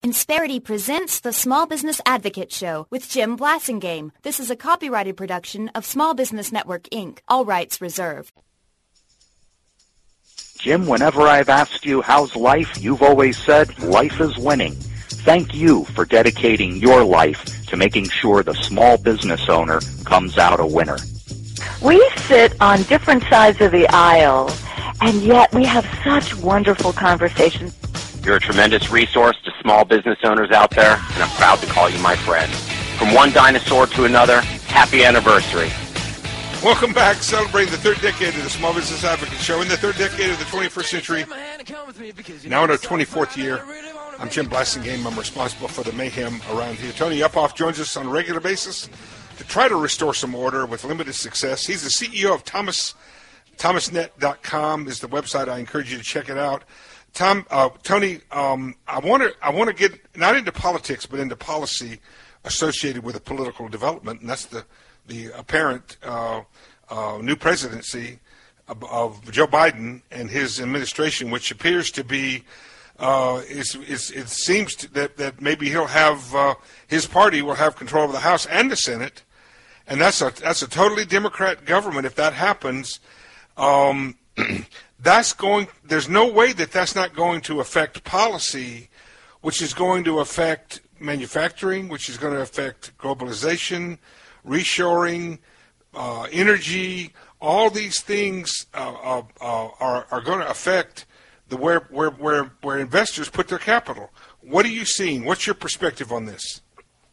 Insperity presents the Small Business Advocate Show with Jim Blasingame. This is a copyrighted production of Small Business Network, Inc. All rights reserved. Jim, whenever I've asked you how's life, you've always said life is winning. Thank you for dedicating your life to making sure the small business owner comes out a winner. We sit on different sides of the aisle, and yet we have such wonderful conversations. You're a tremendous resource to small business owners out there, and I'm proud to call you my friend. From one dinosaur to another, happy anniversary. Welcome back, celebrating the third decade of the Small Business Advocate Show in the third decade of the 21st century. Now in our 24th year, I'm Jim Blasingame. I'm responsible for the mayhem around here. Tony Uphoff joins us on a regular basis to try to restore some order with limited success. He's the CEO of ThomasNet.com is the website. I encourage you to check it out. Tony, I want to get not into politics, but into policy associated with a political development, and that's the apparent new presidency of Joe Biden and his administration, which appears to be it seems that maybe he'll have his party will have control of the House and the Senate, and that's a totally Democrat government. If that happens, there's no way that's not going to affect policy, which is going to affect manufacturing, which is going to affect globalization, reshoring, energy. All these things are going to affect where investors put their capital. What are you seeing? What's your perspective on this?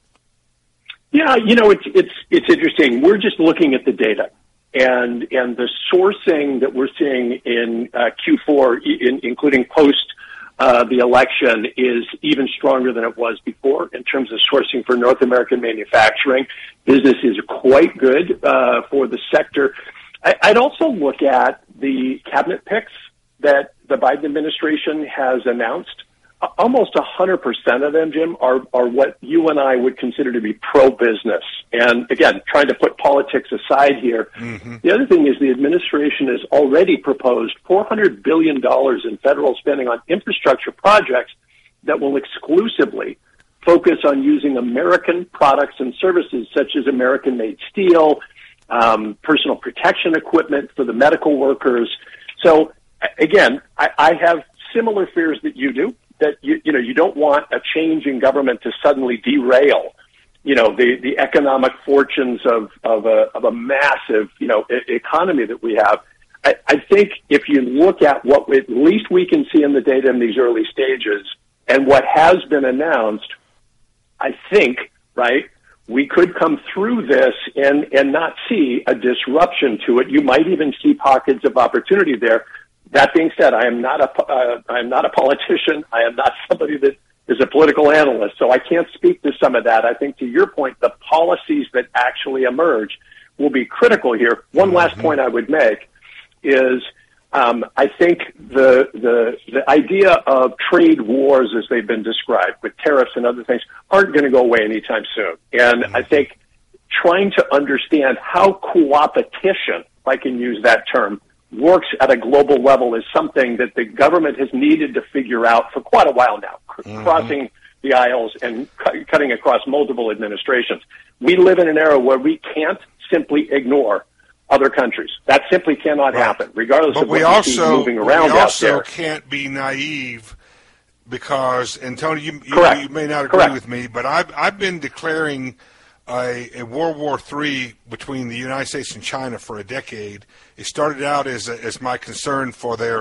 Yeah, it's interesting. We're just looking at the data. And the sourcing that we're seeing in Q4, including post the election, is even stronger than it was before in terms of sourcing for North American manufacturing. Business is quite good for the sector. I'd also look at the cabinet picks that the Biden administration has announced. Almost 100% of them, Jim, are what you and I would consider to be pro-business. And again, trying to put politics aside here, The other thing is the administration has already proposed $400 billion in federal spending on infrastructure projects that will exclusively focus on using American products and services such as American-made steel, personal protection equipment for the medical workers. So again, I have similar fears that you do. That you don't want a change in government to suddenly derail, the economic fortunes of a massive, economy that we have. I think if you look at what at least we can see in the data in these early stages and what has been announced, I think, right, we could come through this and not see a disruption to it. You might even see pockets of opportunity there. That being said, I am not a politician. I am not somebody that is a political analyst, so I can't speak to some of that. I think, to your point, the policies that actually emerge will be critical here. One last point I would make is I think the idea of trade wars, as they've been described, with tariffs and other things, aren't going to go away anytime soon. And I think trying to understand how co-opetition, if I can use that term, works at a global level is something that the government has needed to figure out for quite a while now, crossing the aisles and cutting across multiple administrations. We live in an era where we can't simply ignore other countries. That simply cannot happen, regardless of what we see moving around out there. We also can't be naive because, and Tony, you may not agree with me, but I've been declaring a World War III between the United States and China for a decade. It started out as my concern for their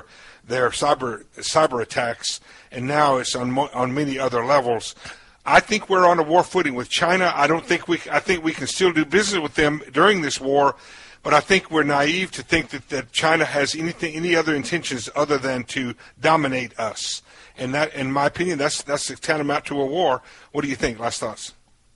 cyber attacks, and now it's on many other levels. I think we're on a war footing with China. I think we can still do business with them during this war, but I think we're naive to think that China has any other intentions other than to dominate us. And that, in my opinion, that's tantamount to a war. What do you think? Last thoughts.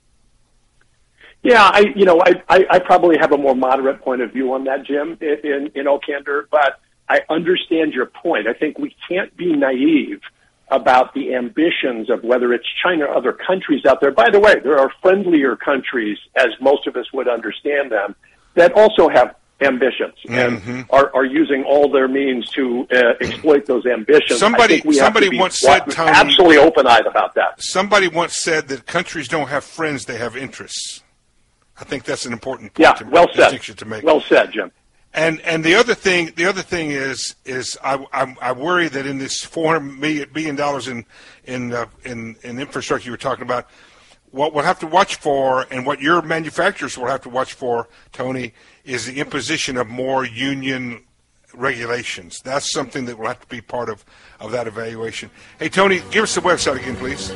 Yeah, I probably have a more moderate point of view on that, Jim, in all candor, but I understand your point. I think we can't be naive about the ambitions of whether it's China or other countries out there. By the way, there are friendlier countries, as most of us would understand them, that also have ambitions and are using all their means to exploit those ambitions. Somebody once said, Tony, absolutely open-eyed about that. Somebody once said that countries don't have friends; they have interests. I think that's an important distinction to make. Well said, Jim. And the other thing is I worry that in this $400 billion in infrastructure you were talking about, what we'll have to watch for, and what your manufacturers will have to watch for, Tony, is the imposition of more union regulations. That's something that will have to be part of that evaluation. Hey, Tony, give us the website again, please.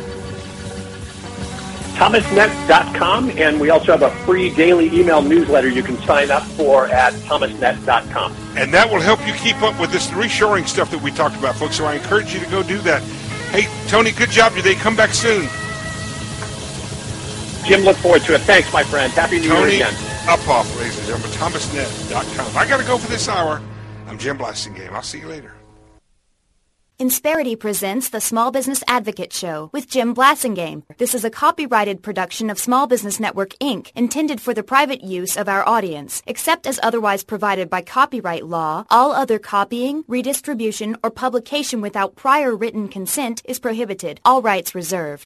thomasnet.com, and we also have a free daily email newsletter you can sign up for at thomasnet.com. And that will help you keep up with this reshoring stuff that we talked about, folks, so I encourage you to go do that. Hey, Tony, good job today. Come back soon. Jim, look forward to it. Thanks, my friend. Happy New Year again. Tony Uphoff, ladies and gentlemen, thomasnet.com. I got to go for this hour. I'm Jim Blasingame. I'll see you later. Insperity presents the Small Business Advocate Show with Jim Blasingame. This is a copyrighted production of Small Business Network, Inc., intended for the private use of our audience. Except as otherwise provided by copyright law, all other copying, redistribution, or publication without prior written consent is prohibited. All rights reserved.